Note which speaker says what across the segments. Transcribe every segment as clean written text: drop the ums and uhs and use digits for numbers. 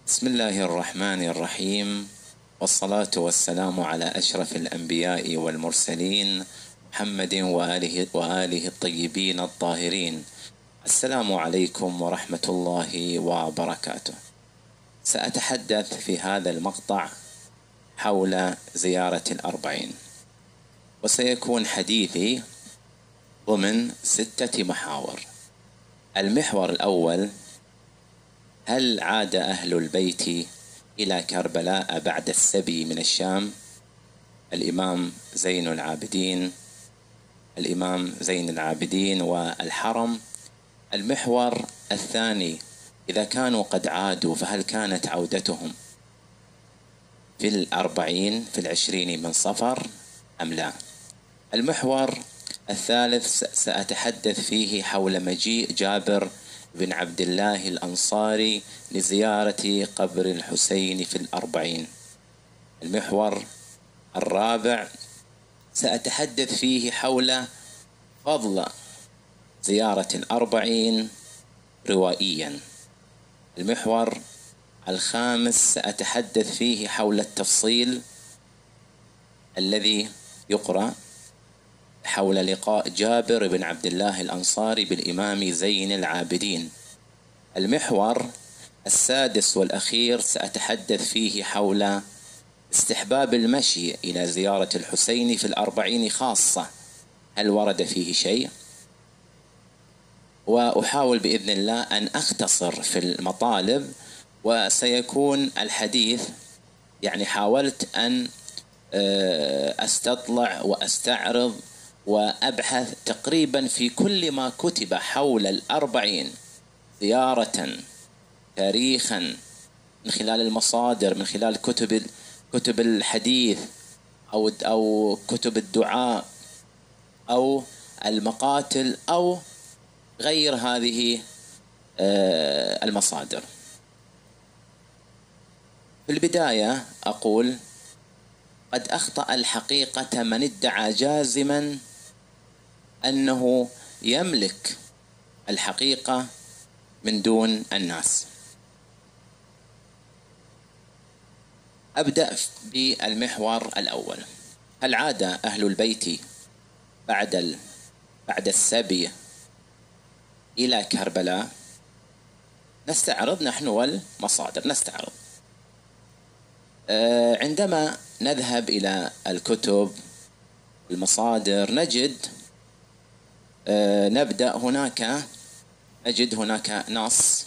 Speaker 1: بسم الله الرحمن الرحيم، والصلاة والسلام على أشرف الأنبياء والمرسلين محمد وآله الطيبين الطاهرين. السلام عليكم ورحمة الله وبركاته. سأتحدث في هذا المقطع حول زيارة الأربعين، وسيكون حديثي ضمن 6 محاور. المحور الأول: هل عاد أهل البيت إلى كربلاء بعد السبي من الشام؟ الإمام زين العابدين والحرم. المحور الثاني: إذا كانوا قد عادوا فهل كانت عودتهم في 20 من صفر أم لا؟ المحور الثالث سأتحدث فيه حول مجيء جابر بن عبد الله الأنصاري لزيارة قبر الحسين في 40. المحور الرابع سأتحدث فيه حول فضل زيارة 40 روائيا. المحور الخامس سأتحدث فيه حول التفصيل الذي يقرأ حول لقاء جابر بن عبد الله الأنصاري بالإمام زين العابدين. المحور السادس والأخير سأتحدث فيه حول استحباب المشي إلى زيارة الحسين في 40 خاصة، هل ورد فيه شيء؟ وأحاول بإذن الله أن أختصر في المطالب، وسيكون الحديث حاولت أن أستطلع وأستعرض وأبحث تقريبا في كل ما كتب حول 40 زيارة، تاريخا، من خلال المصادر، من خلال كتب الحديث أو كتب الدعاء أو المقاتل أو غير هذه المصادر. في البداية أقول: قد أخطأ الحقيقة من ادعى جازما أنه يملك الحقيقة من دون الناس. أبدأ بالمحور الأول: هل عاد أهل البيت بعد السبي إلى كربلاء؟ نستعرض نحن والمصادر. نستعرض عندما نذهب إلى الكتب والمصادر نجد هناك نص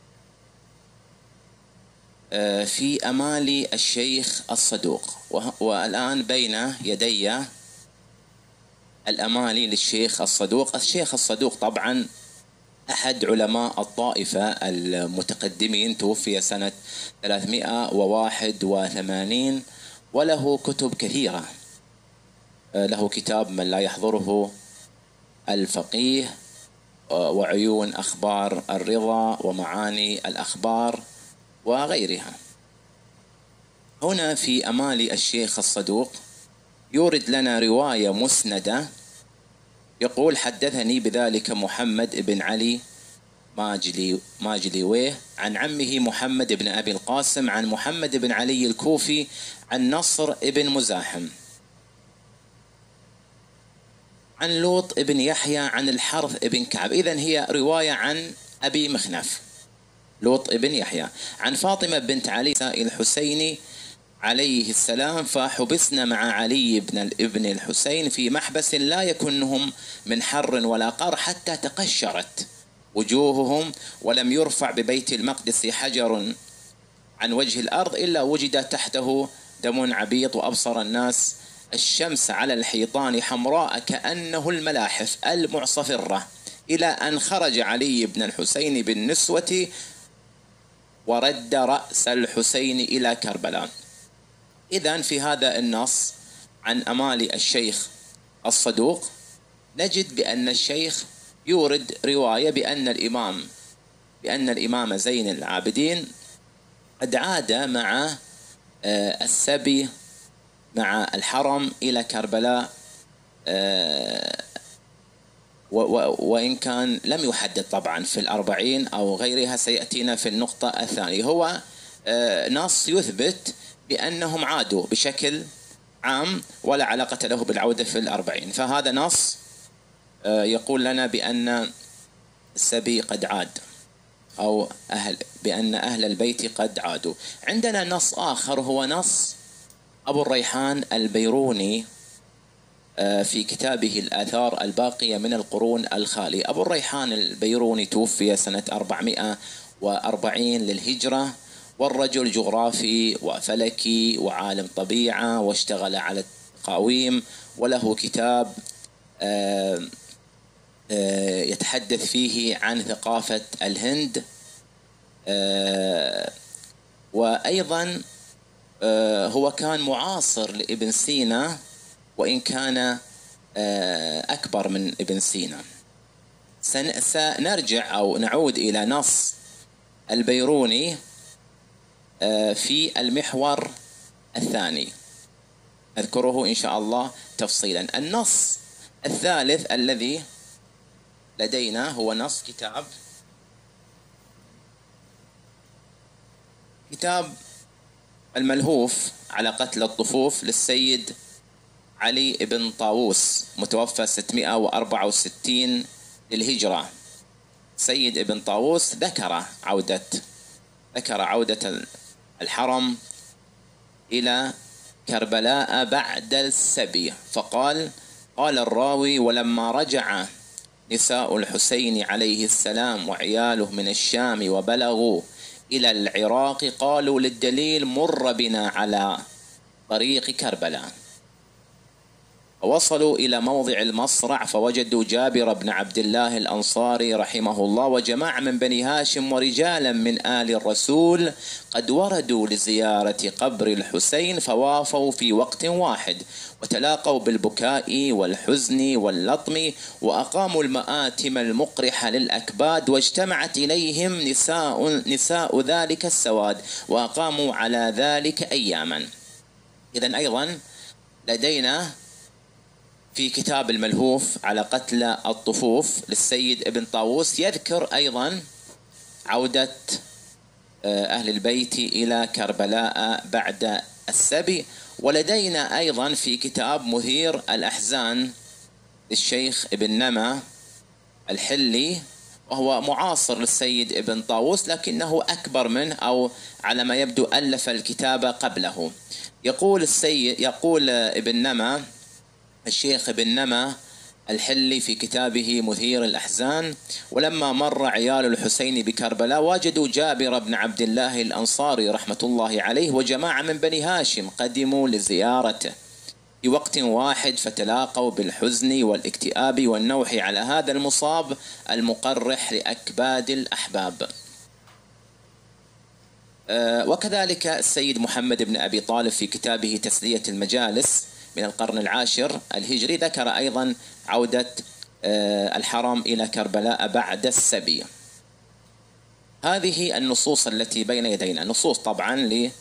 Speaker 1: في أمالي الشيخ الصدوق، والآن بين يدي الأمالي للشيخ الصدوق. الشيخ الصدوق طبعا أحد علماء الطائفة المتقدمين، توفي سنة 381 وله كتب كثيرة. له كتاب من لا يحضره الفقيه، وعيون أخبار الرضا، ومعاني الأخبار، وغيرها. هنا في أمالي الشيخ الصدوق يورد لنا رواية مسندة، يقول: حدثني بذلك محمد بن علي ماجليويه عن عمه محمد بن أبي القاسم عن محمد بن علي الكوفي عن نصر بن مزاحم عن لوط بن يحيى عن الحرث بن كعب. إذن هي رواية عن أبي مخنف لوط بن يحيى عن فاطمة بنت علي الحسيني عليه السلام: فحبسنا مع علي بن الحسين في محبس لا يكنهم من حر ولا قر حتى تقشرت وجوههم، ولم يرفع ببيت المقدس حجر عن وجه الأرض إلا وجد تحته دم عبيط، وأبصر الناس الشمس على الحيطان حمراء كأنه الملاحف المعصفرة، إلى أن خرج علي بن الحسين بالنسوة ورد رأس الحسين إلى كربلاء. إذن في هذا النص عن أمالي الشيخ الصدوق نجد بأن الشيخ يورد رواية بأن الإمام زين العابدين قد عاد مع السبي مع الحرم إلى كربلاء، وإن كان لم يحدد طبعا في 40 أو غيرها، سيأتينا في النقطة الثانية. هو نص يثبت بأنهم عادوا بشكل عام ولا علاقة له بالعودة في الأربعين، فهذا نص يقول لنا بأن السبي قد عاد، أو بأن أهل البيت قد عادوا. عندنا نص آخر هو نص أبو الريحان البيروني في كتابه الآثار الباقية من القرون الخالية. أبو الريحان البيروني توفي سنة 440 للهجرة، والرجل جغرافي وفلكي وعالم طبيعة، واشتغل على التقاويم، وله كتاب يتحدث فيه عن ثقافة الهند، وأيضا هو كان معاصر لابن سينا وإن كان أكبر من ابن سينا. سنرجع أو نعود إلى نص البيروني في المحور الثاني، أذكره إن شاء الله تفصيلا. النص الثالث الذي لدينا هو نص كتاب الملهوف على قتل الطفوف للسيد علي بن طاووس، متوفى 664 للهجرة. سيد ابن طاووس ذكر عودة الحرم إلى كربلاء بعد السبي، فقال: قال الراوي: ولما رجع نساء الحسين عليه السلام وعياله من الشام وبلغوا إلى العراق قالوا للدليل: مر بنا على طريق كربلاء. وصلوا إلى موضع المصرع فوجدوا جابر بن عبد الله الأنصاري رحمه الله وجماعة من بني هاشم ورجالا من آل الرسول قد وردوا لزيارة قبر الحسين، فوافوا في وقت واحد وتلاقوا بالبكاء والحزن واللطم، وأقاموا المآتم المقرحة للأكباد، واجتمعت إليهم نساء ذلك السواد، وأقاموا على ذلك أياما. إذن أيضا لدينا في كتاب الملهوف على قتل الطفوف للسيد ابن طاووس يذكر أيضا عودة أهل البيت إلى كربلاء بعد السبي. ولدينا أيضا في كتاب مثير الأحزان للشيخ ابن نما الحلي، وهو معاصر للسيد ابن طاووس لكنه أكبر منه، أو على ما يبدو ألف الكتاب قبله. يقول ابن نما الشيخ ابن نما الحلي في كتابه مثير الأحزان: ولما مر عيال الحسين بكربلاء وجدوا جابر بن عبد الله الأنصاري رحمة الله عليه وجماعة من بني هاشم قدموا لزيارته في وقت واحد، فتلاقوا بالحزن والاكتئاب والنوح على هذا المصاب المقرح لأكباد الأحباب. وكذلك السيد محمد بن أبي طالب في كتابه تسلية المجالس من القرن العاشر الهجري ذكر أيضا عودة الحرم إلى كربلاء بعد السبي. هذه النصوص التي بين يدينا، نصوص طبعا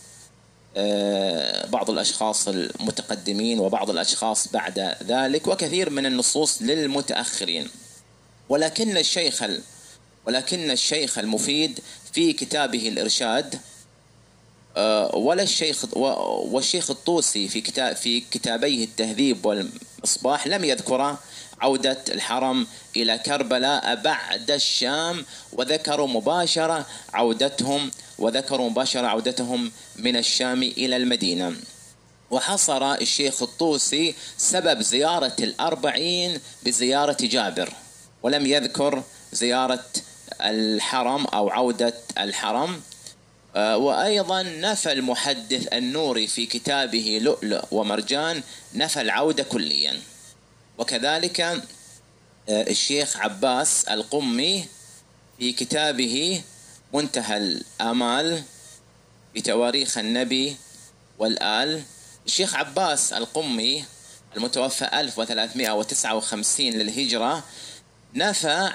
Speaker 1: لبعض الأشخاص المتقدمين وبعض الأشخاص بعد ذلك، وكثير من النصوص للمتأخرين. ولكن الشيخ المفيد في كتابه الإرشاد والشيخ الطوسي في كتابيه التهذيب والمصباح لم يذكر عودة الحرم إلى كربلاء بعد الشام، وذكروا مباشرة عودتهم من الشام إلى المدينة. وحصر الشيخ الطوسي سبب زيارة الأربعين بزيارة جابر، ولم يذكر زيارة الحرم أو عودة الحرم. وأيضا نفى المحدث النوري في كتابه لؤلؤ ومرجان نفى العودة كليا. وكذلك الشيخ عباس القمي في كتابه منتهى الآمال بتواريخ النبي والآل، الشيخ عباس القمي المتوفى 1359 للهجرة نفى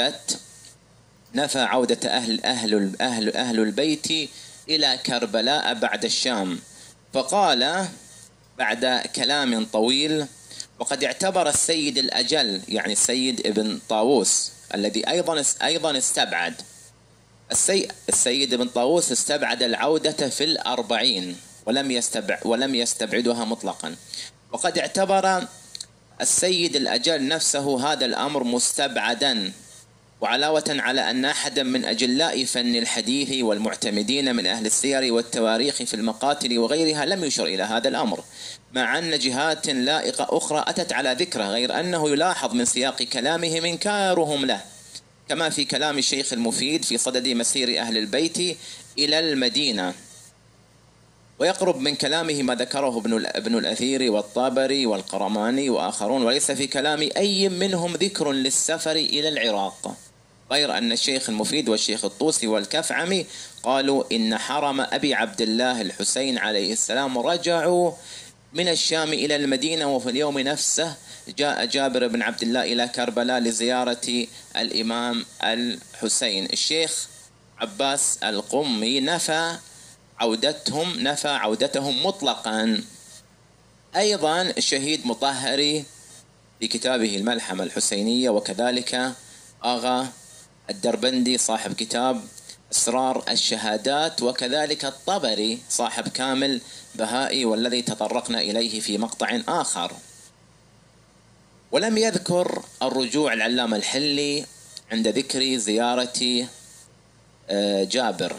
Speaker 1: عودة أهل البيت إلى كربلاء بعد الشام، فقال بعد كلام طويل: وقد اعتبر السيد الأجل، يعني السيد ابن طاووس الذي أيضا استبعد السيد ابن طاووس استبعد العودة في الأربعين ولم يستبعدها مطلقا، وقد اعتبر السيد الأجل نفسه هذا الأمر مستبعدا، وعلاوة على أن أحدا من أجلاء فن الحديث والمعتمدين من أهل السير والتواريخ في المقاتل وغيرها لم يشر إلى هذا الأمر، مع أن جهات لائقة أخرى أتت على ذكره، غير أنه يلاحظ من سياق كلامهم إنكارهم له، كما في كلام الشيخ المفيد في صدد مسير أهل البيت إلى المدينة. ويقرب من كلامه ما ذكره ابن الأثير والطابري والقرماني وآخرون، وليس في كلام أي منهم ذكر للسفر إلى العراق، غير أن الشيخ المفيد والشيخ الطوسي والكفعمي قالوا إن حرم أبي عبد الله الحسين عليه السلام رجعوا من الشام إلى المدينة، وفي اليوم نفسه جاء جابر بن عبد الله إلى كربلاء لزيارة الإمام الحسين. الشيخ عباس القمي نفى عودتهم مطلقا. أيضا الشهيد مطهري في كتابه الملحمة الحسينية، وكذلك آغا الدربندي صاحب كتاب أسرار الشهادات، وكذلك الطبري صاحب كامل بهائي والذي تطرقنا إليه في مقطع آخر. ولم يذكر الرجوع العلامة الحلي عند ذكر زيارة جابر.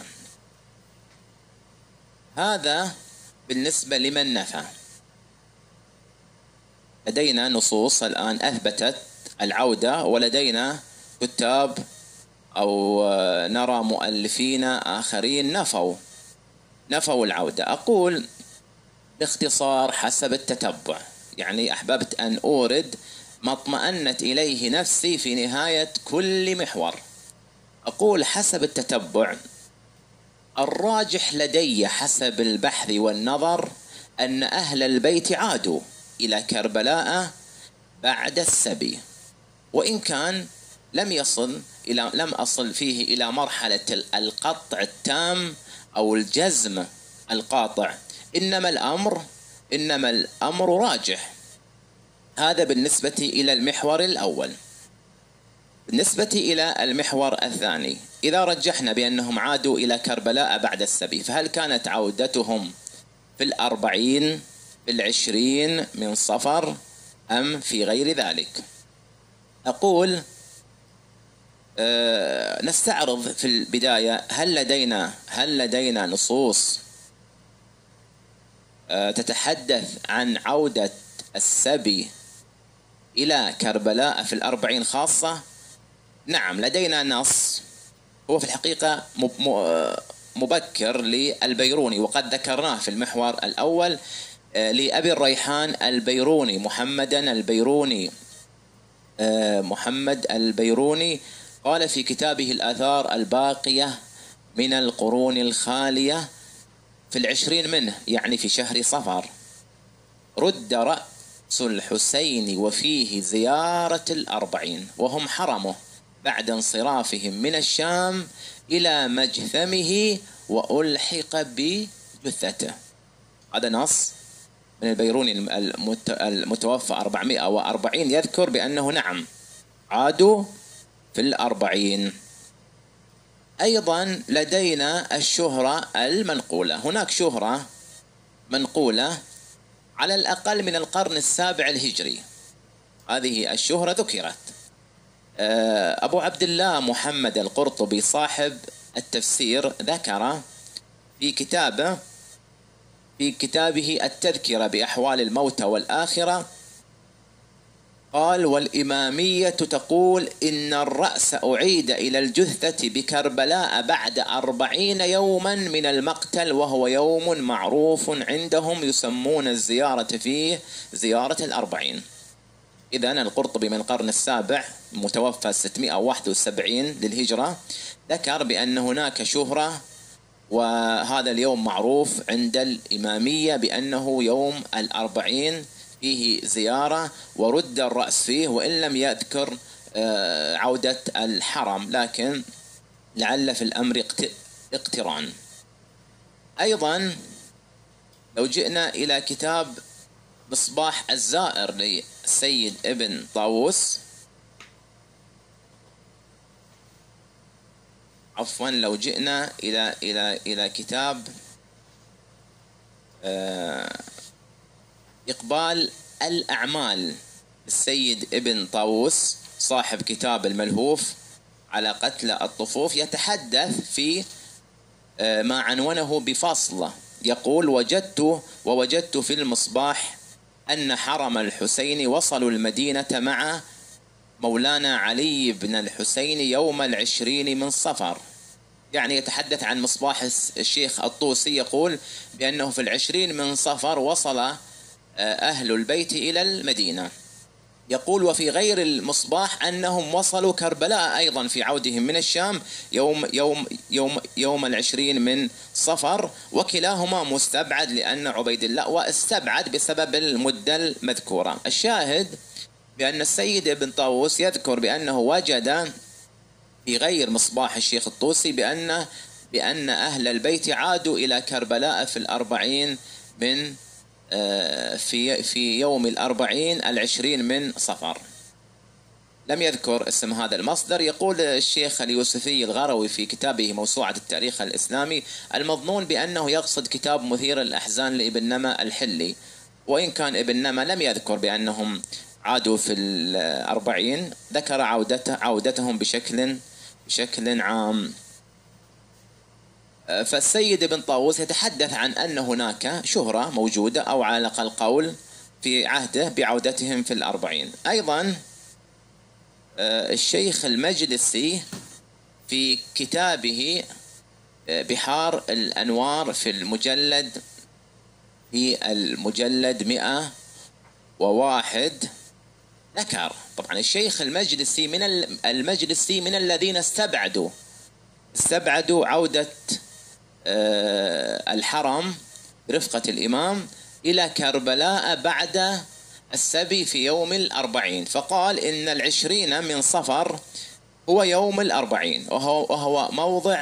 Speaker 1: هذا بالنسبة لمن نفى. لدينا نصوص الآن أثبتت العودة، ولدينا كتاب أو نرى مؤلفين آخرين نفوا العودة. أقول باختصار حسب التتبع، يعني أحببت أن أورد ما اطمأنت إليه نفسي في نهاية كل محور. أقول حسب التتبع، الراجح لدي حسب البحث والنظر أن أهل البيت عادوا إلى كربلاء بعد السبي، وإن كان لم أصل فيه إلى مرحلة القطع التام أو الجزم القاطع، إنما الأمر راجح. هذا بالنسبة إلى المحور الأول. بالنسبة إلى المحور الثاني، إذا رجحنا بأنهم عادوا إلى كربلاء بعد السبي، فهل كانت عودتهم في 40 في 20 من صفر أم في غير ذلك؟ أقول نستعرض في البداية هل لدينا نصوص تتحدث عن عودة السبي إلى كربلاء في 40 خاصة؟ نعم، لدينا نص هو في الحقيقة مبكر للبيروني، وقد ذكرناه في المحور الأول، لأبي الريحان البيروني محمد البيروني قال في كتابه الآثار الباقية من القرون الخالية في 20 منه، يعني في شهر صفر، رد رأس الحسين وفيه زيارة 40، وهم حرمه بعد انصرافهم من الشام إلى مجثمه وألحق بجثته. هذا نص من البيروني المتوفى 440 يذكر بأنه نعم عادوا في 40. أيضا لدينا الشهرة المنقولة. هناك شهرة منقولة على الأقل من القرن السابع الهجري، هذه الشهرة ذكرت. أبو عبد الله محمد القرطبي صاحب التفسير ذكر في كتابه التذكرة بأحوال الموتى والآخرة، قال: والإمامية تقول إن الرأس أعيد إلى الجثة بكربلاء بعد 40 يوما من المقتل، وهو يوم معروف عندهم يسمون الزيارة فيه زيارة 40. إذن القرطبي من القرن السابع متوفى 671 للهجرة ذكر بأن هناك شهرة، وهذا اليوم معروف عند الإمامية بأنه يوم 40 فيه زيارة ورد الرأس فيه، وإن لم يذكر عودة الحرم، لكن لعل في الأمر اقتران. أيضا لو جئنا إلى كتاب مصباح الزائر للسيد ابن طاووس، عفوا لو جئنا إلى كتاب إقبال الأعمال السيد ابن طاووس صاحب كتاب الملهوف على قتل الطفوف، يتحدث في ما عنونه بفاصلة، يقول: ووجدت في المصباح أن حرم الحسين وصلوا المدينة مع مولانا علي بن الحسين يوم 20 من صفر. يعني يتحدث عن مصباح الشيخ الطوسي، يقول بأنه في 20 من صفر وصل أهل البيت إلى المدينة. يقول: وفي غير المصباح أنهم وصلوا كربلاء أيضا في عودهم من الشام يوم 20 من صفر، وكلاهما مستبعد لأن عبيد الله واستبعد بسبب المدة المذكورة. الشاهد بأن السيد ابن طاووس يذكر بأنه وجد في غير مصباح الشيخ الطوسي بأن أهل البيت عادوا إلى كربلاء في 40 من في يوم 20 من صفر. لم يذكر اسم هذا المصدر. يقول الشيخ اليوسفي الغروي في كتابه موسوعة التاريخ الإسلامي: المظنون بأنه يقصد كتاب مثير الأحزان لابن نما الحلي، وإن كان ابن نما لم يذكر بأنهم عادوا في 40، ذكر عودتهم بشكل عام. فالسيد ابن طاووس يتحدث عن أن هناك شهرة موجودة، أو على الأقل قول في عهده بعودتهم في 40. أيضا الشيخ المجلسي في كتابه بحار الأنوار في المجلد 101 ذكر، طبعا الشيخ المجلسي من الذين استبعدوا عودة الحرم برفقة الإمام إلى كربلاء بعد السبي في يوم 40، فقال إن 20 من صفر هو يوم 40، وهو موضع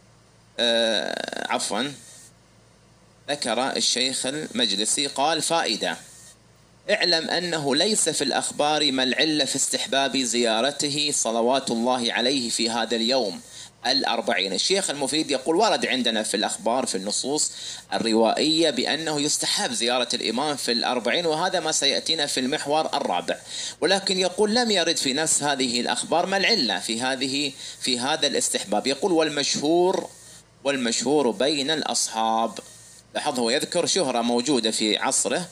Speaker 1: ذكر الشيخ المجلسي قال: فائدة: اعلم أنه ليس في الأخبار ما العلة في استحباب زيارته صلوات الله عليه في هذا اليوم 40. الشيخ المفيد يقول: ورد عندنا في الأخبار في النصوص الروائية بأنه يستحب زيارة الإمام في 40، وهذا ما سيأتينا في المحور الرابع، ولكن يقول لم يرد في نفس هذه الأخبار ما العلة في هذا الاستحباب. يقول: والمشهور بين الأصحاب. لاحظ هو يذكر شهرة موجودة في عصره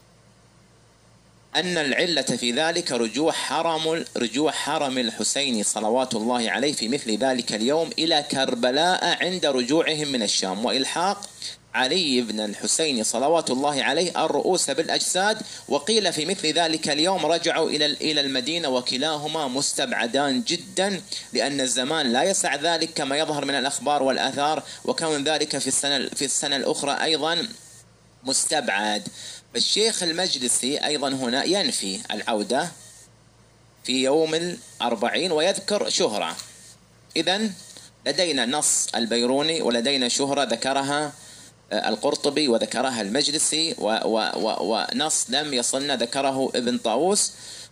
Speaker 1: أن العلة في ذلك رجوع حرم الحسين صلوات الله عليه في مثل ذلك اليوم إلى كربلاء عند رجوعهم من الشام، وإلحاق علي بن الحسين صلوات الله عليه الرؤوس بالأجساد. وقيل في مثل ذلك اليوم رجعوا إلى المدينة، وكلاهما مستبعدان جدا لأن الزمان لا يسع ذلك كما يظهر من الأخبار والآثار، وكون ذلك في السنة الأخرى أيضا مستبعد. الشيخ المجلسي أيضا هنا ينفي العودة في يوم 40 ويذكر شهرة. إذن لدينا نص البيروني ولدينا شهرة ذكرها القرطبي وذكرها المجلسي، ونص لم يصلنا ذكره ابن طاووس.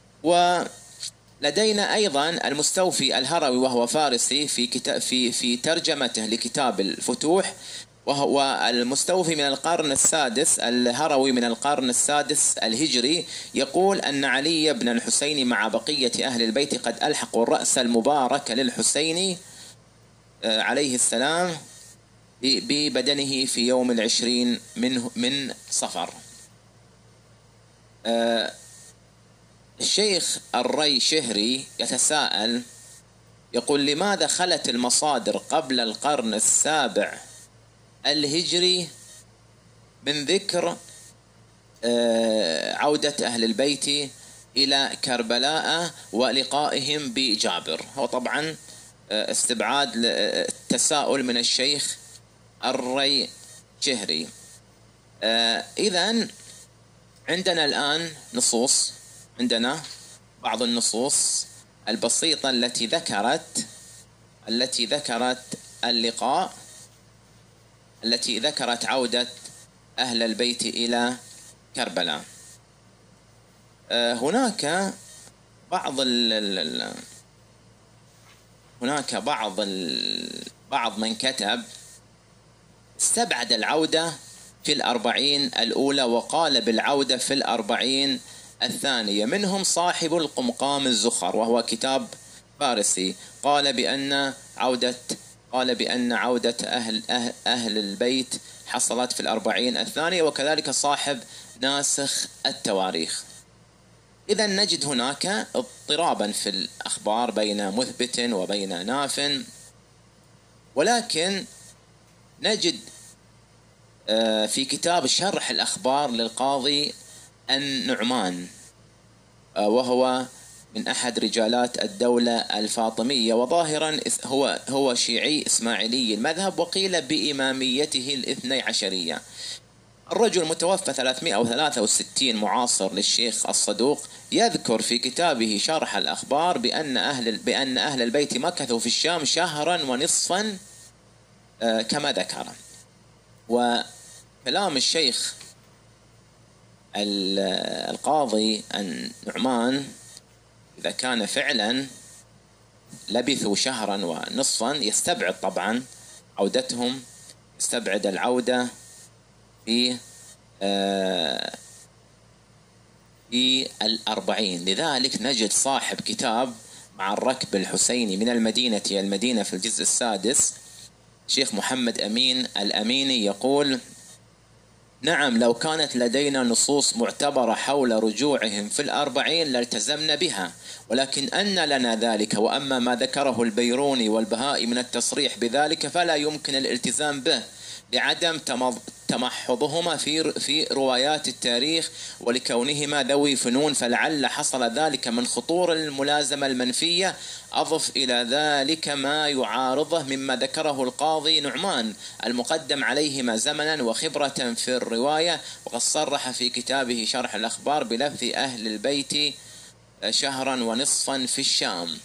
Speaker 1: ولدينا أيضا المستوفي الهروي وهو فارسي في ترجمته لكتاب الفتوح، وهو المستوفي من القرن السادس الهروي من القرن السادس الهجري، يقول أن علي بن الحسين مع بقية أهل البيت قد ألحقوا الرأس المبارك للحسين عليه السلام ببدنه في يوم 20 من صفر. الشيخ الري شهري يتساءل، يقول: لماذا خلت المصادر قبل القرن السابع الهجري من ذكر عودة أهل البيت إلى كربلاء ولقائهم بجابر؟ هو طبعا استبعاد التساؤل من الشيخ الري شهري. إذن عندنا الآن نصوص، عندنا بعض النصوص البسيطة التي ذكرت اللقاء، التي ذكرت عودة أهل البيت إلى كربلاء. هناك بعض بعض من كتب استبعد العودة في الأربعين الأولى وقال بالعودة في الأربعين الثانية. منهم صاحب القمقام الزخر وهو كتاب فارسي، قال بأن عودة أهل البيت حصلت في الأربعين الثانية، وكذلك صاحب ناسخ التواريخ. إذا نجد هناك اضطرابا في الأخبار بين مثبت وبين ناف، ولكن نجد في كتاب شرح الأخبار للقاضي النعمان، وهو من أحد رجالات الدولة الفاطمية، وظاهرا هو شيعي إسماعيلي المذهب، وقيل بإماميته الاثني عشرية. الرجل متوفى 363 معاصر للشيخ الصدوق، يذكر في كتابه شرح الأخبار بأن أهل البيت مكثوا في الشام شهرا ونصفا كما ذكر. وكلام الشيخ القاضي النعمان إذا كان فعلا لبثوا شهرا ونصفا يستبعد طبعا عودتهم، يستبعد العودة في الأربعين. لذلك نجد صاحب كتاب مع الركب الحسيني من المدينة إلى المدينة في الجزء السادس، شيخ محمد أمين الأميني، يقول: نعم، لو كانت لدينا نصوص معتبرة حول رجوعهم في الأربعين لالتزمنا بها، ولكن أن لنا ذلك، وأما ما ذكره البيروني والبهائي من التصريح بذلك فلا يمكن الالتزام به لعدم تمحضهما في روايات التاريخ ولكونهما ذوي فنون، فلعل حصل ذلك من خطور الملازمة المنفية. أضف إلى ذلك ما يعارضه مما ذكره القاضي نعمان المقدم عليهما زمنا وخبرة في الرواية، وقد صرح في كتابه شرح الأخبار بلفظ أهل البيت شهرا ونصفا في الشام.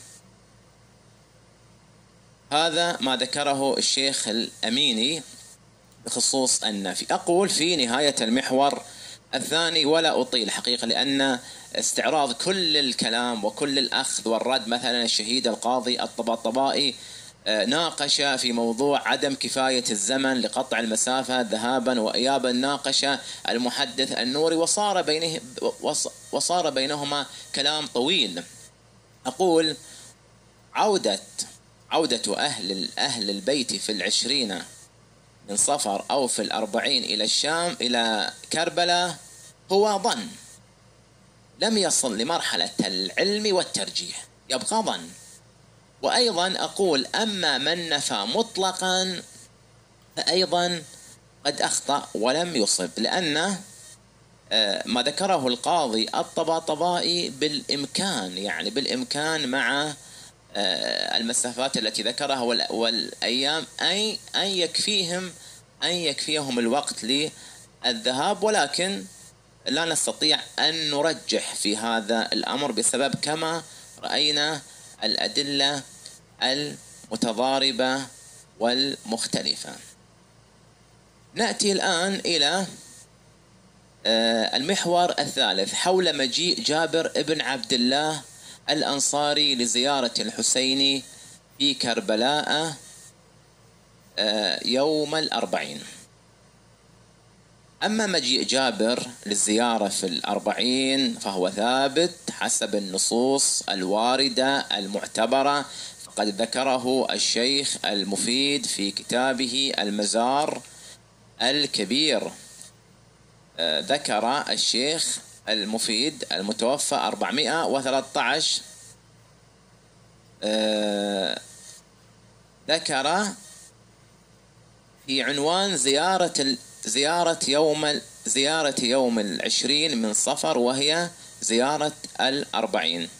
Speaker 1: هذا ما ذكره الشيخ الأميني بخصوص النفي. أقول في نهاية المحور الثاني، ولا أطيل حقيقة، لأن استعراض كل الكلام وكل الأخذ والرد، مثلا الشهيد القاضي الطباطبائي ناقش في موضوع عدم كفاية الزمن لقطع المسافة ذهابا وإيابا، ناقش المحدث النوري، وصار بينهما كلام طويل. أقول عودة أهل البيت في العشرين من صفر أو في الأربعين إلى الشام إلى كربلاء هو ظن، لم يصل لمرحلة العلم والترجيح، يبقى ظن. وأيضا أقول أما من نفى مطلقا فأيضا قد أخطأ ولم يصب، لأن ما ذكره القاضي الطباطبائي بالإمكان مع المسافات التي ذكرها والأيام أن يكفيهم الوقت للذهاب، ولكن لا نستطيع أن نرجح في هذا الأمر بسبب كما رأينا الأدلة المتضاربة والمختلفة. نأتي الآن إلى المحور الثالث حول مجيء جابر ابن عبد الله الأنصاري لزيارة الحسين في كربلاء يوم الأربعين. أما مجيء جابر للزيارة في الأربعين فهو ثابت حسب النصوص الواردة المعتبرة، فقد ذكره الشيخ المفيد في كتابه المزار الكبير. ذكر الشيخ المفيد المتوفى 413 ذكر في عنوان زيارة يوم العشرين من صفر، وهي زيارة الأربعين.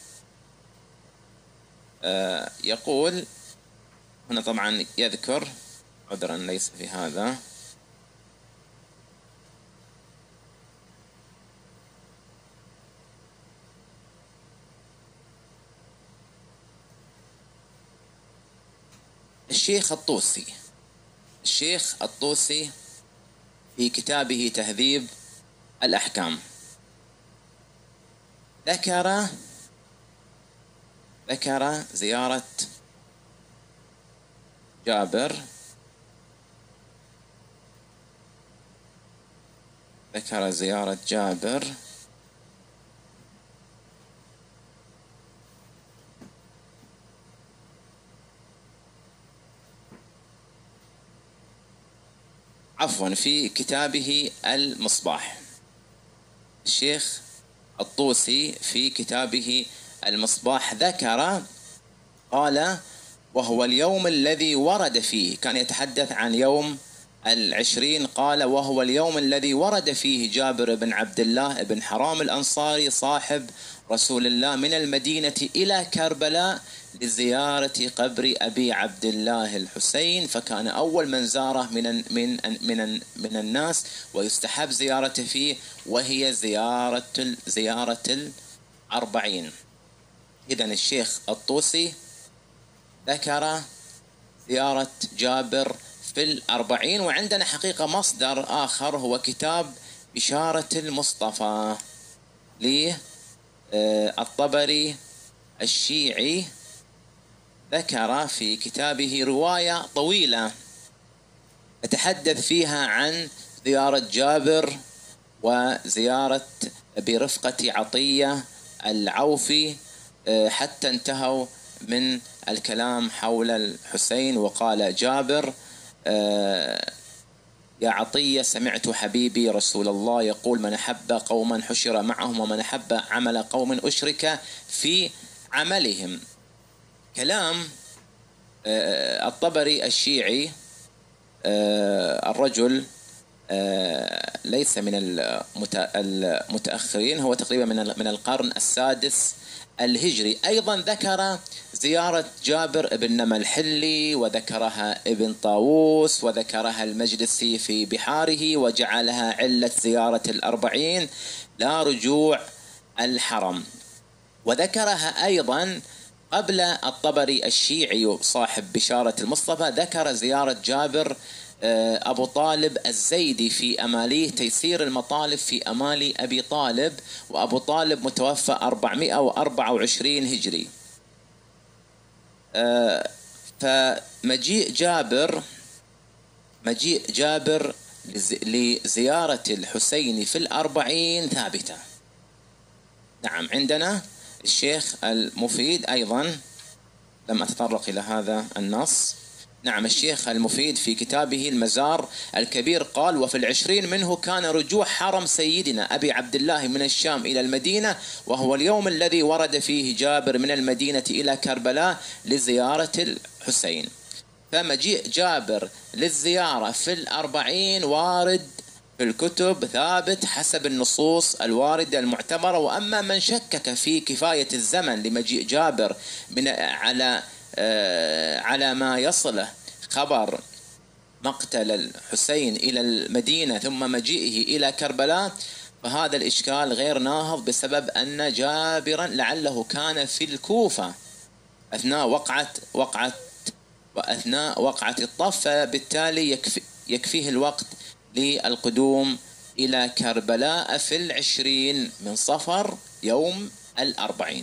Speaker 1: يقول هنا، طبعا يذكر، عذرا ليس في هذا، الشيخ الطوسي في كتابه تهذيب الأحكام ذكر زيارة جابر، ذكر زيارة جابر عفوا في كتابه المصباح. الشيخ الطوسي في كتابه المصباح ذكر، قال: وهو اليوم الذي ورد فيه، كان يتحدث عن يوم 20، قال: وهو اليوم الذي ورد فيه جابر بن عبد الله بن حرام الأنصاري صاحب رسول الله من المدينة إلى كربلاء لزيارة قبر أبي عبد الله الحسين، فكان أول من زاره من الناس، ويستحب زيارته فيه، وهي زيارة 40. إذن الشيخ الطوسي ذكر زيارة جابر في 40. وعندنا حقيقة مصدر آخر هو كتاب بشارة المصطفى للطبري الشيعي، ذكر في كتابه رواية طويلة يتحدث فيها عن زيارة جابر وزيارة برفقة عطية العوفي، حتى انتهوا من الكلام حول الحسين. وقال جابر: يا عطية، سمعت حبيبي رسول الله يقول: من أحب قوما حشر معهم، ومن أحب عمل قوم أشرك في عملهم. كلام الطبري الشيعي، الرجل ليس من المتأخرين، هو تقريبا من القرن السادس الهجري. أيضا ذكر زيارة جابر ابن نملحلي، وذكرها ابن طاووس، وذكرها المجلسي في بحاره، وجعلها علة زيارة 40 لا رجوع الحرم. وذكرها أيضا قبل الطبري الشيعي صاحب بشارة المصطفى، ذكر زيارة جابر أبو طالب الزيدي في أماليه تيسير المطالب في أمالي أبي طالب، وأبو طالب متوفى 424 هجري. فمجيء جابر لزيارة الحسين في 40 ثابتة. نعم، عندنا الشيخ المفيد أيضا لم أتطرق إلى هذا النص. نعم، الشيخ المفيد في كتابه المزار الكبير قال: وفي 20 منه كان رجوع حرم سيدنا أبي عبد الله من الشام إلى المدينة، وهو اليوم الذي ورد فيه جابر من المدينة إلى كربلاء لزيارة الحسين. فمجيء جابر للزيارة في 40 وارد في الكتب، ثابت حسب النصوص الواردة المعتبرة. وأما من شكك في كفاية الزمن لمجيء جابر على ما يصله خبر مقتل الحسين إلى المدينة ثم مجيئه إلى كربلاء، فهذا الإشكال غير ناهض، بسبب أن جابرا لعله كان في الكوفة أثناء وقعة الطف، فبالتالي يكفيه الوقت للقدوم إلى كربلاء في 20 من صفر يوم 40.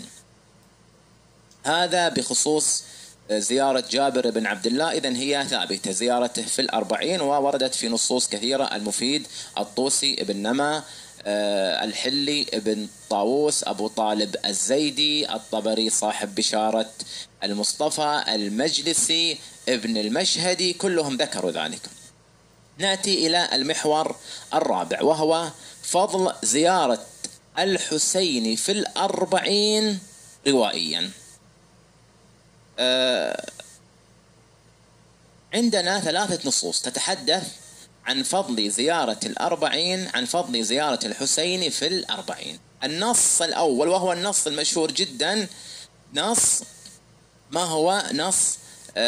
Speaker 1: هذا بخصوص زيارة جابر بن عبد الله. إذن هي ثابتة زيارته في 40، ووردت في نصوص كثيرة: المفيد، الطوسي، ابن نما، الحلي، ابن طاووس، أبو طالب الزيدي، الطبري صاحب بشارة المصطفى، المجلسي، ابن المشهدي، كلهم ذكروا ذلك. نأتي إلى المحور الرابع، وهو فضل زيارة الحسين في 40 روائيا. عندنا 3 نصوص تتحدث عن فضل زيارة 40، عن فضل زيارة الحسين في 40. النص الأول، وهو النص المشهور جدا، نص ما هو نص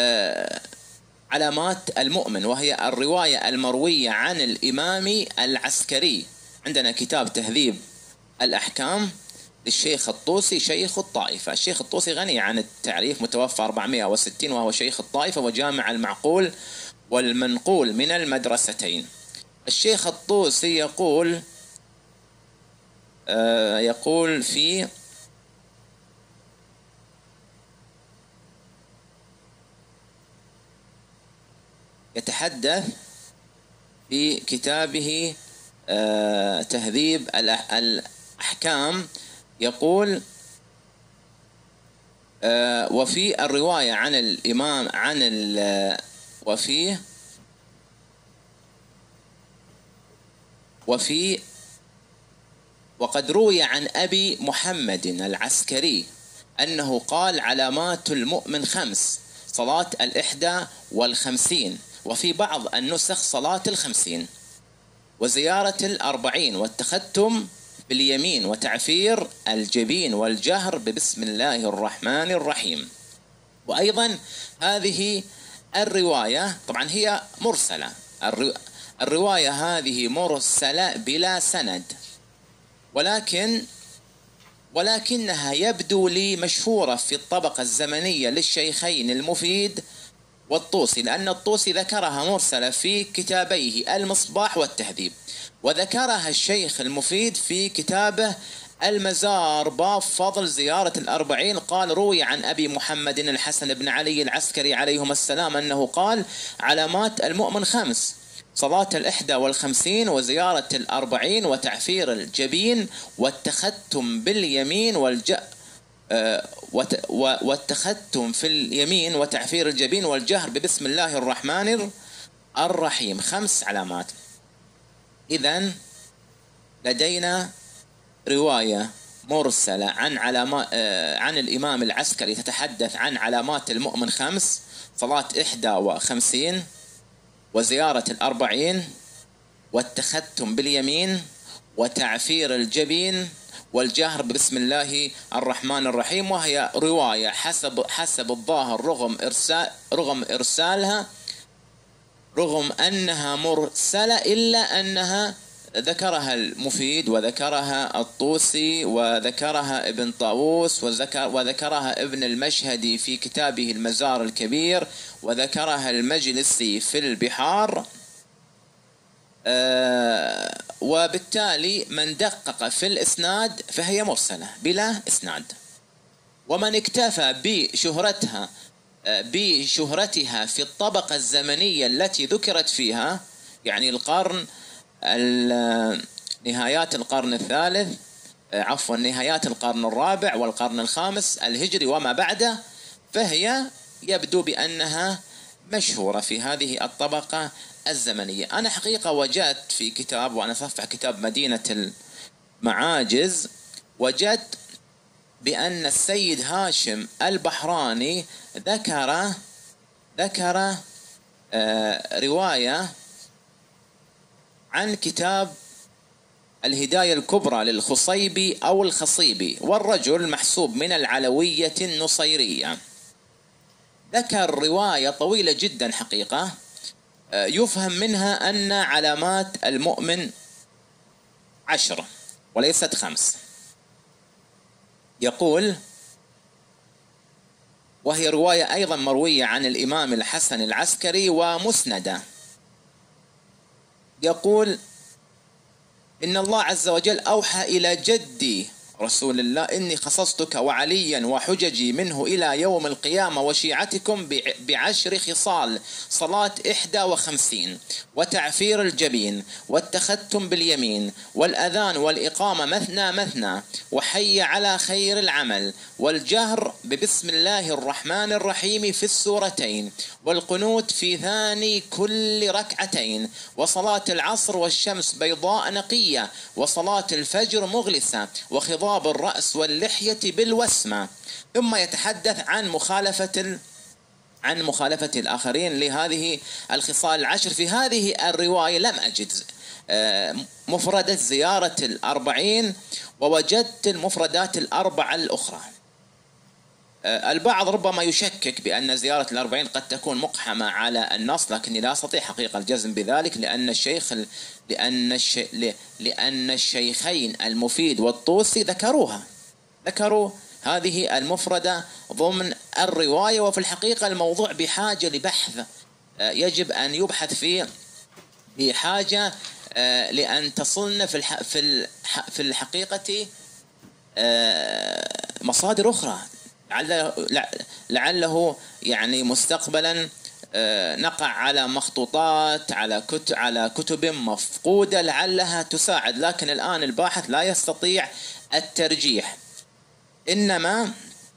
Speaker 1: علامات المؤمن، وهي الرواية المروية عن الإمام العسكري. عندنا كتاب تهذيب الأحكام للشيخ الطوسي شيخ الطائفة. الشيخ الطوسي غني عن التعريف، متوفى 460، وهو شيخ الطائفة وجامع المعقول والمنقول من المدرستين. الشيخ الطوسي يقول في يتحدث في كتابه تهذيب الأحكام، يقول: وفي الرواية عن الإمام وقد روي عن أبي محمد العسكري أنه قال: علامات المؤمن 5، صلاة 51، وفي بعض النسخ صلاة 50، وزيارة 40، والتختم باليمين، وتعفير الجبين، والجهر ببسم الله الرحمن الرحيم. وأيضا هذه الرواية طبعا هي مرسلة، الرواية هذه مرسلة بلا سند، ولكنها يبدو لي مشهورة في الطبقة الزمنية للشيخين المفيد والطوسي، لأن الطوسي ذكرها مرسلة في كتابيه المصباح والتهذيب، وذكرها الشيخ المفيد في كتابه المزار باب فضل زيارة 40، قال: روي عن أبي محمد الحسن بن علي العسكري عليهما السلام أنه قال: علامات المؤمن 5، صلاة 51، وزيارة 40، وتعفير الجبين، والتختم باليمين والتختم في اليمين، وتعفير الجبين، والجهر ببسم الله الرحمن الرحيم. 5 علامات. إذن لدينا رواية مرسلة عن الإمام العسكري تتحدث عن علامات المؤمن 5، صلاة 51، وزيارة 40، والتختم باليمين، وتعفير الجبين، والجهر بسم الله الرحمن الرحيم. وهي رواية حسب الظاهر رغم أنها مرسلة، إلا أنها ذكرها المفيد، وذكرها الطوسي، وذكرها ابن طاووس، وذكرها ابن المشهدي في كتابه المزار الكبير، وذكرها المجلسي في البحار. وبالتالي من دقق في الإسناد فهي مرسلة بلا إسناد، ومن اكتفى بشهرتها في الطبقة الزمنية التي ذكرت فيها، يعني نهايات القرن الثالث، نهايات القرن الرابع والقرن الخامس الهجري وما بعده، فهي يبدو بأنها مشهورة في هذه الطبقة الزمنية. أنا حقيقة وجدت في كتاب، وأنا صفح كتاب مدينة المعاجز، وجدت بأن السيد هاشم البحراني ذكر رواية عن كتاب الهداية الكبرى للخصيبي أو الخصيبي، والرجل محسوب من العلوية النصيرية. ذكر رواية طويلة جدا حقيقة، يفهم منها أن علامات المؤمن 10 وليست 5. يقول: وهي رواية أيضا مروية عن الإمام الحسن العسكري ومسندة. يقول: إن الله عز وجل أوحى إلى جدي رسول الله: إني خصصتك وعليا وحججي منه إلى يوم القيامة وشيعتكم ب10 خصال: صلاة 51، وتعفير الجبين، والتختم باليمين، والأذان والإقامة مثنى مثنى، وحي على خير العمل، والجهر ببسم الله الرحمن الرحيم في السورتين، والقنوت في ثاني كل ركعتين، وصلاة العصر والشمس بيضاء نقية، وصلاة الفجر مغلسة، وخضاب الرأس واللحية بالوسمة. ثم يتحدث عن مخالفة الآخرين لهذه الخصال 10. في هذه الرواية لم أجد مفردة زيارة 40، ووجدت المفردات 4 الأخرى. البعض ربما يشكك بأن زيارة 40 قد تكون مقحمة على النص، لكني لا أستطيع حقيقة الجزم بذلك، لأن الشيخين المفيد والطوسي ذكروا هذه المفردة ضمن الرواية. وفي الحقيقة الموضوع بحاجة لبحث، يجب أن يبحث فيه بحاجة لأن تصلنا في الحقيقة مصادر أخرى، لعله يعني مستقبلا نقع على مخطوطات، على كتب مفقودة لعلها تساعد، لكن الآن الباحث لا يستطيع الترجيح. إنما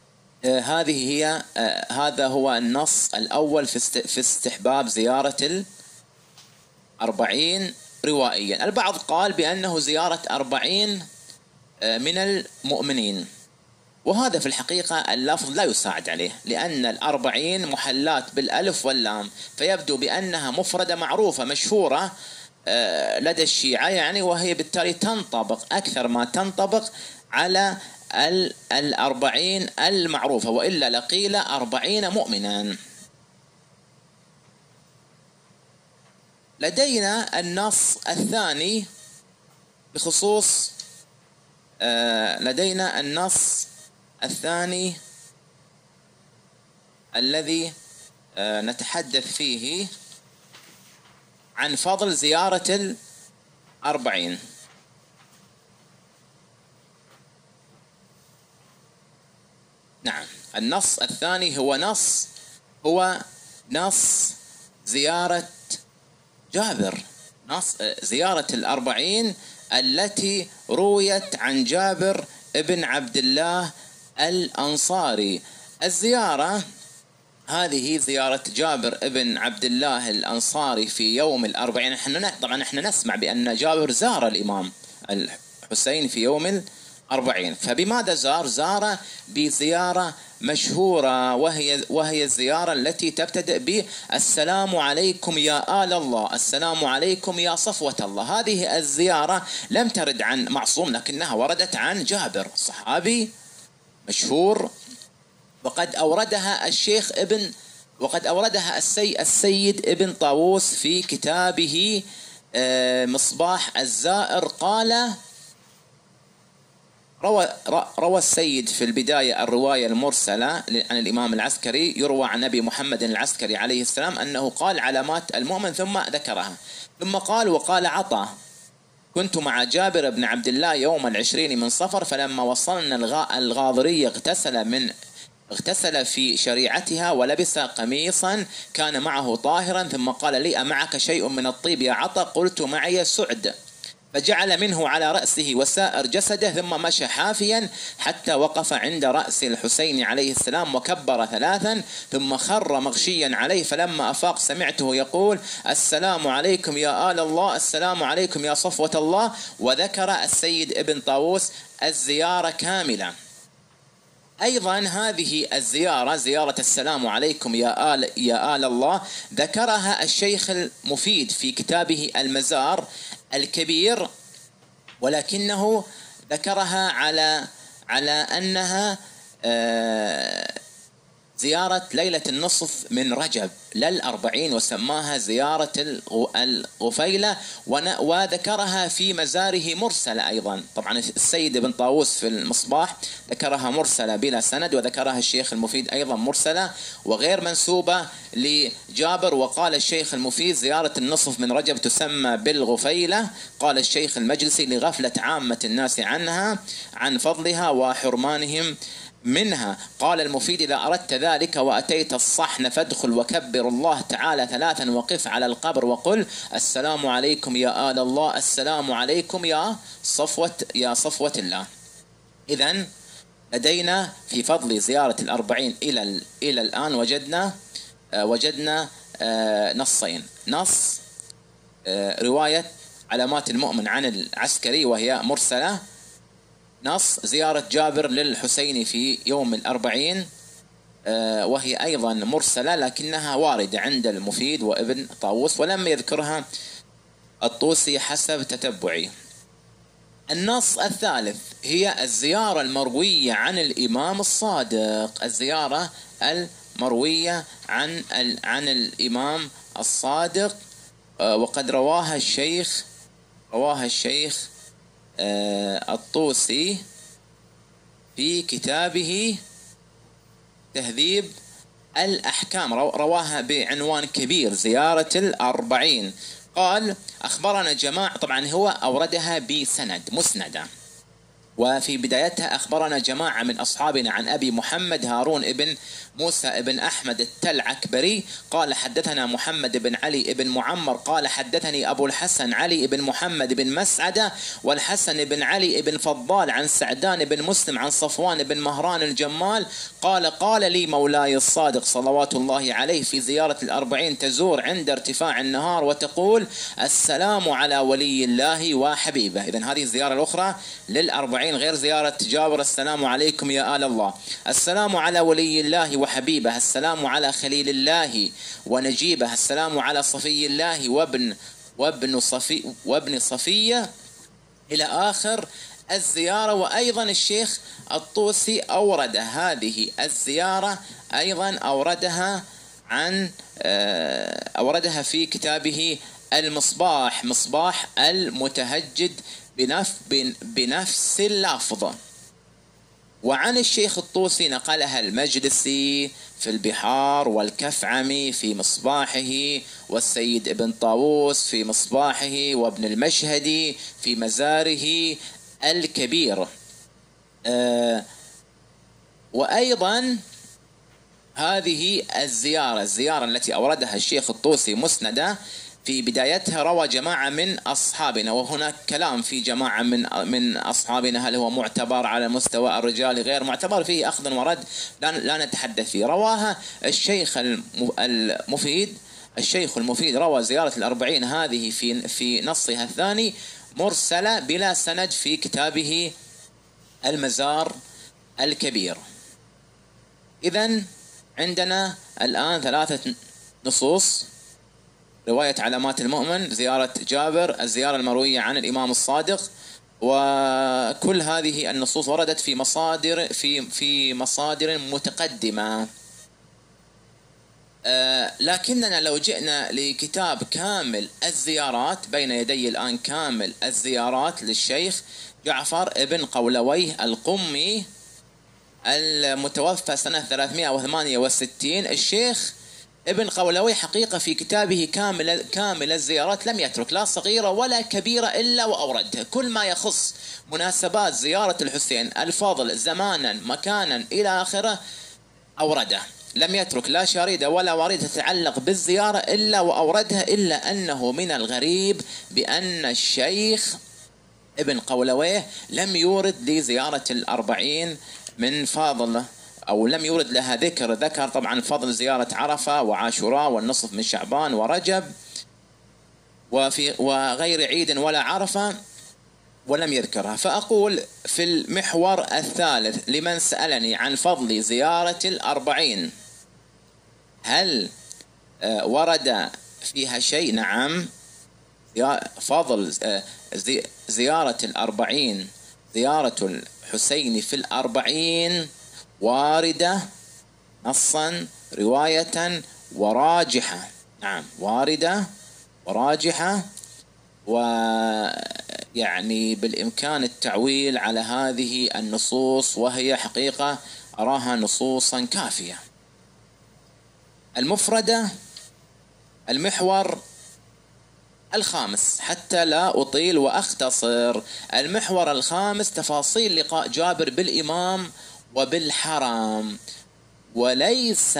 Speaker 1: هذا هو النص الأول في استحباب زيارة 40 روائيا. البعض قال بأنه زيارة 40 من المؤمنين، وهذا في الحقيقة اللفظ لا يساعد عليه، لأن 40 محلات بالألف واللام، فيبدو بأنها مفردة معروفة مشهورة لدى الشيعة يعني، وهي بالتالي تنطبق أكثر ما تنطبق على 40 المعروفة، وإلا لقيل 40 مؤمنا. لدينا النص الثاني بخصوص لدينا النص الثاني الذي نتحدث فيه عن فضل زيارة 40. نعم، النص الثاني هو نص زيارة جابر، نص زيارة 40 التي رويت عن جابر ابن عبد الله الأنصاري. الزيارة هذه زيارة جابر ابن عبد الله الأنصاري في يوم 40. طبعا احنا نسمع بأن جابر زار الإمام الحسين في يوم 40، فبماذا زار بزيارة مشهورة، وهي الزيارة التي تبتدأ بالسلام عليكم يا آل الله، السلام عليكم يا صفوة الله. هذه الزيارة لم ترد عن معصوم، لكنها وردت عن جابر صحابي مشهور، وقد أوردها السيد ابن طاووس في كتابه مصباح الزائر. قال روى السيد في البداية الرواية المرسلة عن الإمام العسكري، يروى عن أبي محمد العسكري عليه السلام أنه قال علامات المؤمن ثم ذكرها، ثم قال: وقال عطا: كنت مع جابر بن عبد الله يوم 20 من صفر، فلما وصلنا الغاضرية اغتسل في شريعتها ولبس قميصا كان معه طاهرا، ثم قال لي: أمعك شيء من الطيب يا عطا؟ قلت: معي سعد. فجعل منه على رأسه وسائر جسده، ثم مشى حافيا حتى وقف عند رأس الحسين عليه السلام وكبر 3، ثم خر مغشيا عليه، فلما أفاق سمعته يقول: السلام عليكم يا آل الله، السلام عليكم يا صفوة الله. وذكر السيد ابن طاووس الزيارة كاملة. أيضا هذه الزيارة، زيارة السلام عليكم يا آل الله، ذكرها الشيخ المفيد في كتابه المزار الكبير، ولكنه ذكرها على أنها زيارة ليلة النصف من رجب لل40، وسماها زيارة الغفيلة، وذكرها في مزاره مرسلة أيضا. طبعا السيد ابن طاووس في المصباح ذكرها مرسلة بلا سند، وذكرها الشيخ المفيد أيضا مرسلة وغير منسوبة لجابر. وقال الشيخ المفيد: زيارة النصف من رجب تسمى بالغفيلة. قال الشيخ المجلسي: لغفلة عامة الناس عنها، عن فضلها وحرمانهم منها. قال المفيد: إذا أردت ذلك وأتيت الصحن فادخل وكبر الله تعالى 3، وقف على القبر وقل: السلام عليكم يا آل الله، السلام عليكم يا صفوة الله. إذن لدينا في فضل زيارة 40 إلى الآن وجدنا نصين: نص رواية علامات المؤمن عن العسكري وهي مرسلة، نص زيارة جابر للحسين في يوم 40 وهي أيضا مرسلة، لكنها واردة عند المفيد وابن طاووس، ولم يذكرها الطوسي حسب تتبعي. النص الثالث هي الزيارة المروية عن الإمام الصادق، الزيارة المروية عن الإمام الصادق، وقد رواها الشيخ الطوسي في كتابه تهذيب الأحكام، رواها بعنوان كبير: زيارة 40. قال: أخبرنا جماعة، طبعا هو أوردها بسند مسندة، وفي بدايتها أخبرنا جماعة من أصحابنا عن أبي محمد هارون ابن موسى ابن أحمد التلعكبري قال حدثنا محمد بن علي بن معمر قال حدثني أبو الحسن علي بن محمد بن مسعدة والحسن بن علي بن فضال عن سعدان بن مسلم عن صفوان بن مهران الجمال قال لي مولاي الصادق صلوات الله عليه في زيارة الأربعين تزور عند ارتفاع النهار وتقول السلام على ولي الله وحبيبه. إذن هذه الزيارة الأخرى للأربعين غير زيارة جابر السلام عليكم يا آل الله. السلام على ولي الله وحبيبه، السلام على خليل الله ونجيبه، السلام على صفي الله وابن صفية إلى آخر الزيارة. وأيضا الشيخ الطوسي أورد هذه الزيارة أيضا أوردها في كتابه المصباح، مصباح المتهجد بنفس اللفظ. وعن الشيخ الطوسي نقلها المجلسي في البحار والكفعمي في مصباحه والسيد ابن طاووس في مصباحه وابن المشهدي في مزاره الكبير. وأيضا هذه الزيارة التي أوردها الشيخ الطوسي مسندة في بدايتها روى جماعة من أصحابنا، وهناك كلام في جماعة من أصحابنا هل هو معتبر على مستوى الرجال غير معتبر، فيه أخذ ورد لا نتحدث فيه. رواها الشيخ المفيد روى زيارة الأربعين هذه في نصها الثاني مرسلة بلا سند في كتابه المزار الكبير. إذن عندنا الآن 3 نصوص: رواية علامات المؤمن، زيارة جابر، الزيارة المروية عن الإمام الصادق. وكل هذه النصوص وردت في مصادر متقدمة. لكننا لو جئنا لكتاب كامل الزيارات بين يدي الآن، كامل الزيارات للشيخ جعفر ابن قولويه القمي المتوفى سنة 368. الشيخ ابن قولويه حقيقة في كتابه كامل الزيارات لم يترك لا صغيرة ولا كبيرة إلا وأوردها. كل ما يخص مناسبات زيارة الحسين، الفضل، زمانا، مكانا إلى آخره أورده، لم يترك لا شريدة ولا وريدة تتعلق بالزيارة إلا وأوردها. إلا أنه من الغريب بأن الشيخ ابن قولويه لم يورد لزيارة الأربعين من فاضل، أو لم يورد لها ذكر طبعا فضل زيارة عرفة وعاشوراء والنصف من شعبان ورجب وغير عيد ولا عرفة، ولم يذكرها. فأقول في المحور الثالث لمن سألني عن فضل زيارة الأربعين هل ورد فيها شيء؟ نعم، فضل زيارة الأربعين، زيارة الحسين في الأربعين واردة نصا رواية وراجحة. نعم، واردة وراجحة، ويعني بالإمكان التعويل على هذه النصوص، وهي حقيقة أراها نصوصا كافية. المفردة، المحور الخامس، حتى لا أطيل وأختصر، المحور الخامس تفاصيل لقاء جابر بالإمام وبالحرم، وليس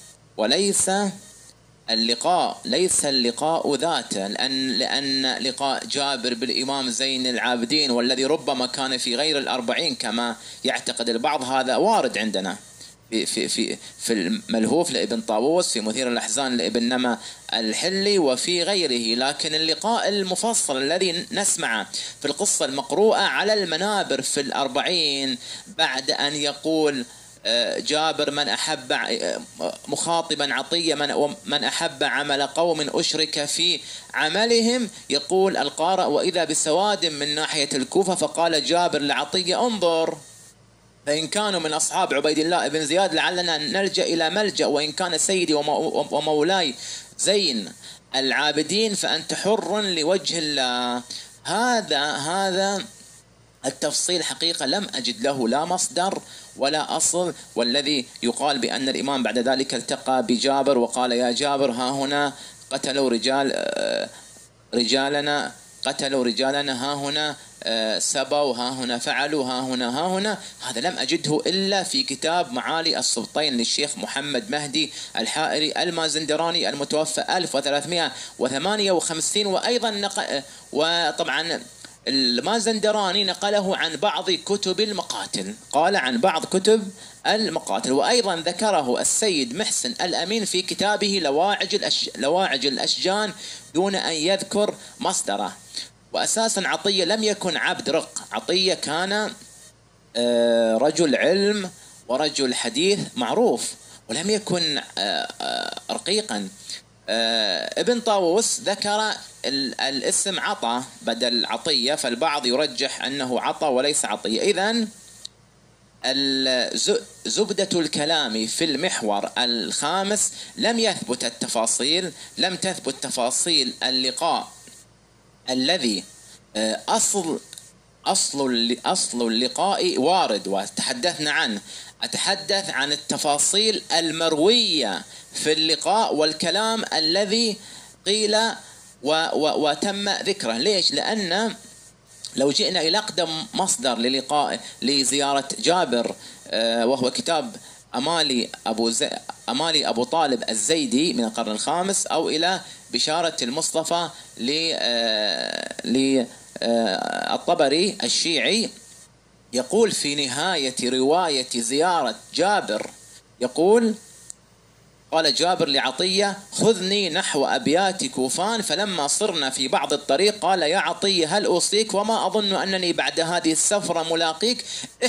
Speaker 1: اللقاء ذاته، لأن لقاء جابر بالإمام زين العابدين والذي ربما كان في غير الأربعين كما يعتقد البعض، هذا وارد عندنا في الملهوف لابن طاووس، في مثير الأحزان لابن نما الحلي وفي غيره. لكن اللقاء المفصل الذي نسمعه في القصة المقروءة على المنابر في الأربعين بعد أن يقول جابر من أحب، مخاطبا عطية من أحب عمل قوم أشرك في عملهم، يقول القارئ وإذا بسواد من ناحية الكوفة فقال جابر لعطية انظر فإن كانوا من أصحاب عبيد الله بن زياد لعلنا نلجأ إلى ملجأ، وإن كان سيدي ومولاي زين العابدين فأنت حر لوجه الله. هذا التفصيل حقيقة لم أجد له لا مصدر ولا أصل. والذي يقال بأن الإمام بعد ذلك التقى بجابر وقال يا جابر ها هنا قتلوا رجالنا قتلوا رجالنا، ها هنا سبوا، ها هنا فعلوا، ها هنا ها هنا. هذا لم أجده إلا في كتاب معالي السبطين للشيخ محمد مهدي الحائري المازندراني المتوفى 1358. وأيضا وطبعا المازندراني نقله عن بعض كتب المقاتل، قال عن بعض كتب المقاتل. وأيضا ذكره السيد محسن الأمين في كتابه لواعج الأشجان دون أن يذكر مصدره. وأساسا عطية لم يكن عبد رق، عطية كان رجل علم ورجل حديث معروف، ولم يكن رقيقا. ابن طاووس ذكر الاسم عطا بدل عطية، فالبعض يرجح أنه عطا وليس عطية. إذن زبدة الكلام في المحور الخامس لم تثبت تفاصيل اللقاء الذي أصل اللقاء وارد وتحدثنا عنه. أتحدث عن التفاصيل المروية في اللقاء والكلام الذي قيل وتم ذكره. ليش؟ لأن لو جئنا إلى أقدم مصدر لزيارة جابر وهو كتاب أمالي أبو طالب الزيدي من القرن الخامس، أو إلى بشارة المصطفى للطبري الشيعي، يقول في نهاية رواية زيارة جابر، يقول: قال جابر لعطية: خذني نحو أبيات كوفان، فلما صرنا في بعض الطريق قال: يا عطية هل أوصيك، وما أظن أنني بعد هذه السفرة ملاقيك،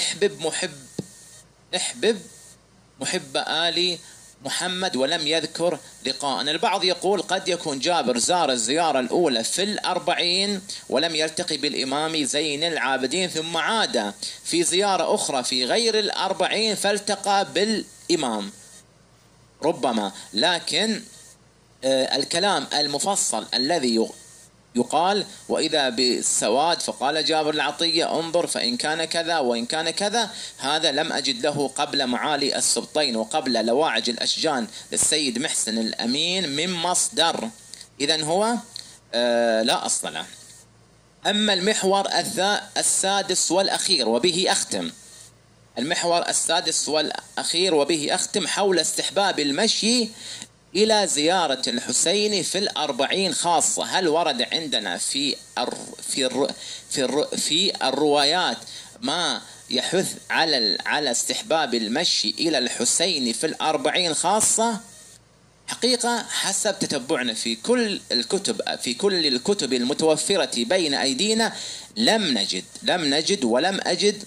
Speaker 1: احبب محب آل محمد، ولم يذكر لقاءنا. البعض يقول قد يكون جابر زار الزيارة الأولى في 40 ولم يلتقي بالإمام زين العابدين، ثم عاد في زيارة أخرى في غير 40 فالتقى بالإمام ربما. لكن الكلام المفصل الذي يقال: وإذا بالسواد فقال جابر العطية انظر فإن كان كذا وإن كان كذا، هذا لم أجد له قبل معالي السبطين وقبل لواعج الأشجان للسيد محسن الأمين من مصدر. إذن هو لا أصل له. أما المحور السادس والأخير وبه أختم، المحور السادس والأخير وبه أختم، حول استحباب المشي إلى زيارة الحسين في 40 خاصة. هل ورد عندنا في الروايات ما يحث على استحباب المشي إلى الحسين في 40 خاصة؟ حقيقة حسب تتبعنا في كل الكتب المتوفرة بين أيدينا لم نجد ولم أجد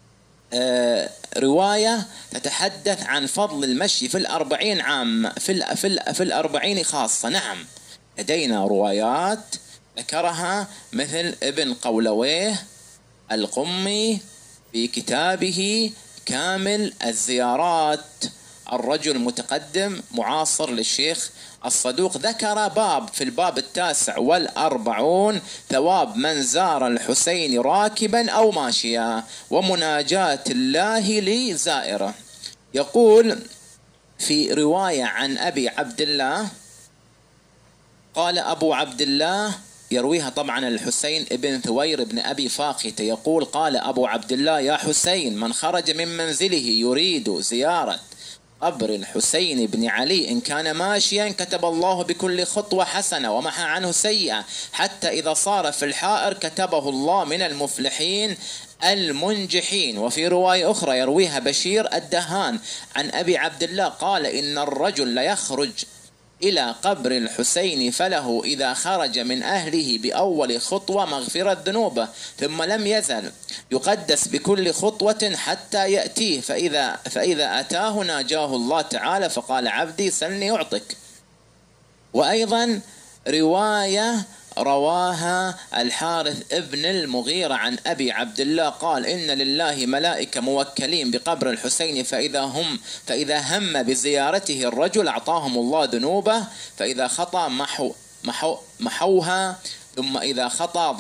Speaker 1: رواية تتحدث عن فضل المشي في 40 عام في 40 خاصة. نعم لدينا روايات ذكرها مثل ابن قولويه القمي في كتابه كامل الزيارات، الرجل متقدم معاصر للشيخ الصدوق، ذكر باب في الباب 49 ثواب من زار الحسين راكبا أو ماشيا ومناجاة الله لزائره. يقول في رواية عن أبي عبد الله، قال أبو عبد الله، يرويها طبعا الحسين ابن ثوير بن أبي فاخته، يقول: قال أبو عبد الله: يا حسين، من خرج من منزله يريد زيارة قبر الحسين بن علي إن كان ماشيا كتب الله بكل خطوة حسنة ومحى عنه سيئة، حتى إذا صار في الحائر كتبه الله من المفلحين المنجحين. وفي رواية أخرى يرويها بشير الدهان عن أبي عبد الله قال: إن الرجل ليخرج إلى قبر الحسين فله إذا خرج من أهله بأول خطوة مغفرة ذنوبه، ثم لم يزل يقدس بكل خطوة حتى يأتيه، فإذا أتاه ناجاه الله تعالى فقال: عبدي سلني أعطك. وأيضا رواية رواها الحارث ابن المغيرة عن أبي عبد الله قال: إن لله ملائكة موكلين بقبر الحسين فإذا هم بزيارته الرجل أعطاهم الله ذنوبه، فإذا خطأ محوها، ثم إذا خطأ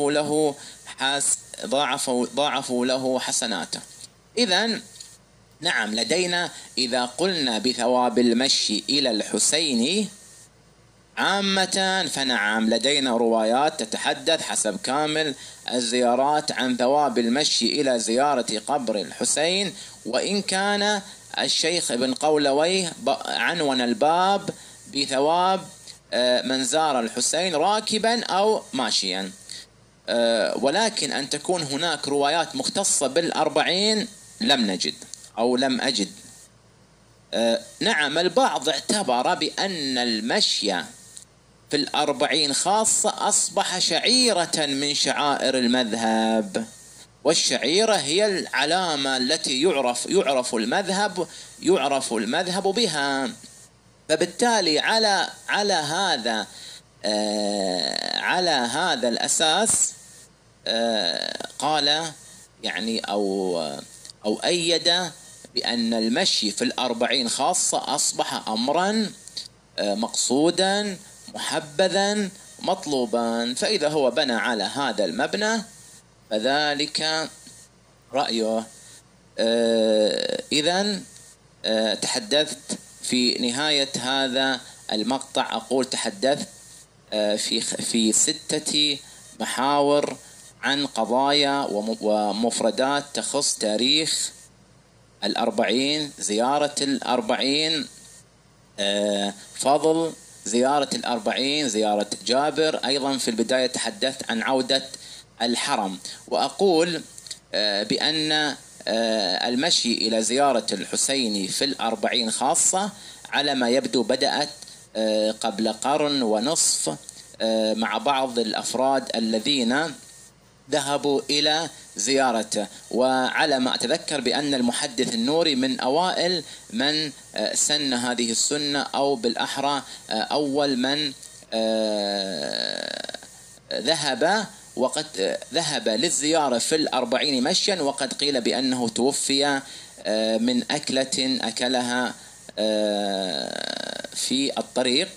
Speaker 1: ضاعفوا له حسناته. إذن نعم لدينا إذا قلنا بثواب المشي إلى الحسين عامة فنعم، لدينا روايات تتحدث حسب كامل الزيارات عن ثواب المشي إلى زيارة قبر الحسين، وإن كان الشيخ ابن قولويه عنون الباب بثواب من زار الحسين راكبا أو ماشيا، ولكن أن تكون هناك روايات مختصة بالأربعين لم نجد أو لم أجد. نعم، البعض اعتبر بأن المشي في الأربعين خاصة أصبح شعيرة من شعائر المذهب، والشعيرة هي العلامة التي يعرف المذهب بها. فبالتالي على هذا الأساس قال يعني أو أيد بأن المشي في الأربعين خاصة أصبح أمرا مقصودا محبذا مطلوبا. فإذا هو بنى على هذا المبنى فذلك رأيه. إذن تحدثت في نهاية هذا المقطع، أقول تحدثت في 6 محاور عن قضايا ومفردات تخص تاريخ الأربعين، زيارة الأربعين، فضل زيارة الأربعين، زيارة جابر. أيضا في البداية تحدثت عن عودة الحرم، وأقول بأن المشي إلى زيارة الحسين في الأربعين خاصة على ما يبدو بدأت قبل قرن ونصف مع بعض الأفراد الذين ذهبوا إلى زيارته، وعلى ما أتذكر بأن المحدث النوري من أوائل من سن هذه السنة، أو بالأحرى أول من ذهب للزيارة في الأربعين مشيا، وقد قيل بأنه توفي من أكلة أكلها في الطريق.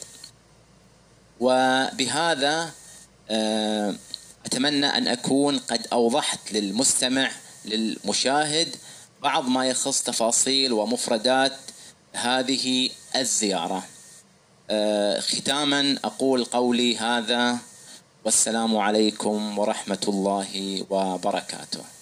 Speaker 1: وبهذا أتمنى أن أكون قد أوضحت للمستمع للمشاهد بعض ما يخص تفاصيل ومفردات هذه الزيارة. ختاما أقول قولي هذا، والسلام عليكم ورحمة الله وبركاته.